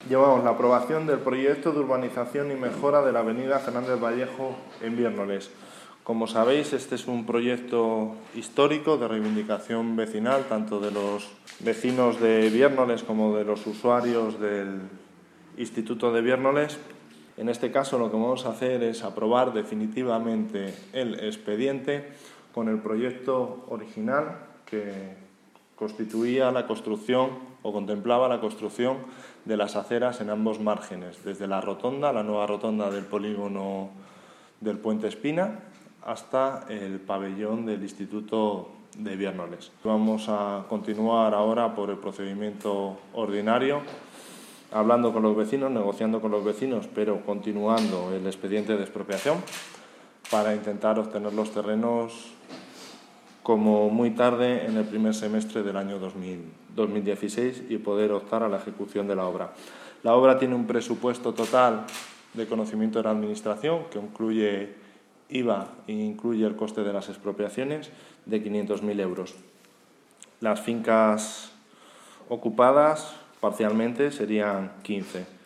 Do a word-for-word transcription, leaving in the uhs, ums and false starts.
llevamos la aprobación del proyecto de urbanización y mejora de la avenida Fernández Vallejo en Viérnoles. Como sabéis, este es un proyecto histórico de reivindicación vecinal, tanto de los vecinos de Viérnoles como de los usuarios del Instituto de Viérnoles. En este caso, lo que vamos a hacer es aprobar definitivamente el expediente con el proyecto original que constituía la construcción o contemplaba la construcción de las aceras en ambos márgenes, desde la rotonda, la nueva rotonda del polígono del Puente Espina, hasta el pabellón del Instituto de Viérnoles. Vamos a continuar ahora por el procedimiento ordinario, hablando con los vecinos, negociando con los vecinos, pero continuando el expediente de expropiación para intentar obtener los terrenos como muy tarde en el primer semestre del año dos mil dieciséis y poder optar a la ejecución de la obra. La obra tiene un presupuesto total de conocimiento de la Administración que incluye I V A e incluye el coste de las expropiaciones de quinientos mil euros. Las fincas ocupadas parcialmente serían quince.